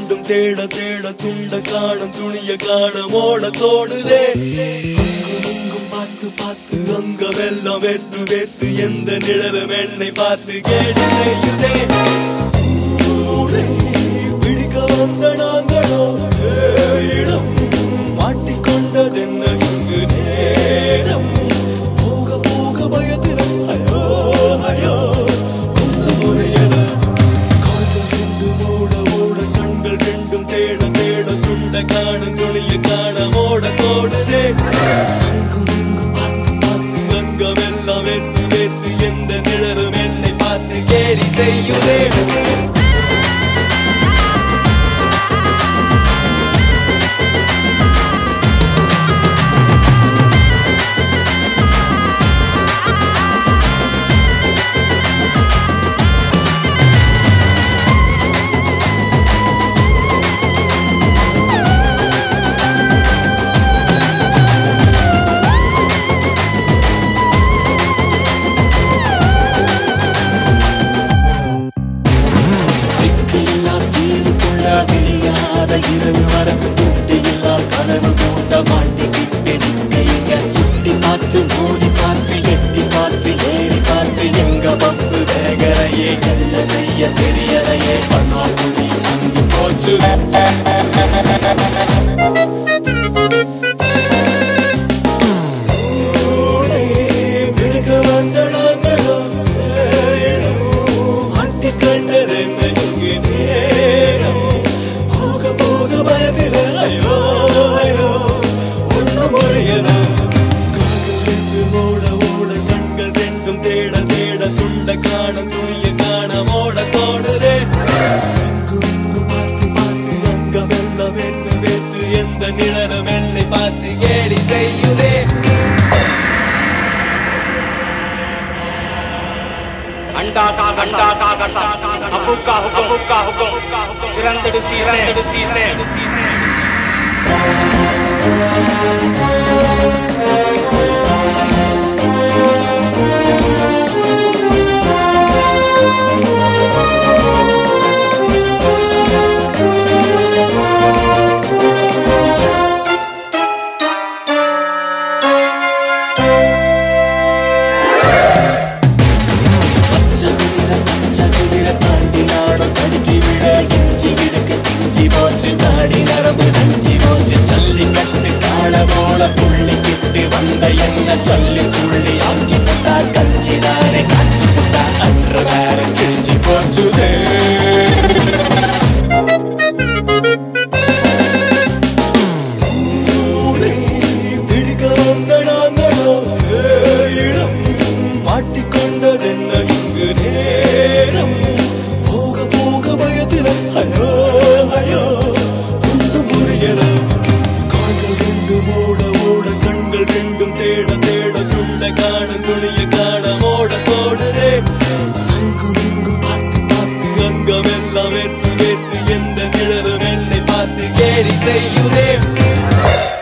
ரெண்டும் தேட தேட துண்ட காணும் துணிய காண ஓட தோடுதே. அங்கும் பார்த்து பார்த்து அங்க வெள்ளம் வெத்து வெத்து எந்த நிழலும் என்னை பார்த்து கேடு செய்யுதே. பிடிக்க வந்த நாங்களோ இடம் மாட்டிக்கொண்டதென்ன இங்கு நேரம். போக போக பயத்தில ஐயோ ஐயோ ஒன்று முறையல. கால்கள் ரெண்டும் ஓட ஓட கண்கள் ரெண்டும் தேட தேட துண்ட காணும் துணிய காண ஓட தோடுதே. அங்கும் இங்கும் பார்த்து பார்த்து அங்க வெள்ளம் வெத்து வெத்து எந்த நிழலும் என்னை பார்த்து கேலி செய்யுதே. இரவு வர கூட்டியில்லா கனவு கூட்ட மாட்டிக்கிட்டு நிக்க இங்க சுத்தி பார்த்து மோதி பார்த்து எட்டி பார்த்து ஏறி பார்த்து எங்க பப்பு வேகரையே என்ன செய்ய தெரியலையே. பண்ணா புரியும் அங்கு போச்சு. விடுக்க வந்த நாங்களோ மாட்டி கண்டது என்ன இங்கு நேரம். ஐயோ ஐயோ ஒன்று முறையன. கால்கள் ரெண்டும் ஓட ஓட கண்கள் ரெண்டும் தேட தேட துண்ட காண துணிய காண ஓட தோடுதே. எங்கும் இங்கும் பார்த்து பார்த்து அங்க வெள்ளம் வேத்து வேத்து எந்த நிழலும் என்னை பார்த்து கேலி செய்யுதே. अंडा का गंडा का गंडा हुक्का हुक्का हुक्का हुक्का तिरंदड़ती तिरंदड़ती நாடி நரம்பு நஞ்சி போச்சு ஜல்லிக்கட்டு காண போல புள்ளிக்கிட்டு வந்த என்ன சொல்லி சுள்ளி ஆக்கி புட்டா கஞ்சிதானே காய்ச்சி புட்டா அன்று வேற கிழிஞ்சி போச்சுதே. பிடிக்க வந்த நாங்களோ இடம் மாட்டிக்கொண்டதென்ன இங்கு நேரம். போக போக பயத்தில ஐயோ ஐயோ ஒன்று முறையல. கால்கள் ரெண்டும் ஓட ஓட கண்கள் ரெண்டும் தேட தேட துண்ட காணும் துணிய காண ஓட தோடுதே. அங்கும் இங்கும் பார்த்து பார்த்து அங்க வெள்ளம் வெத்து வெத்து எந்த நிழலும் என்னை பார்த்து கேலி செய்யுதே.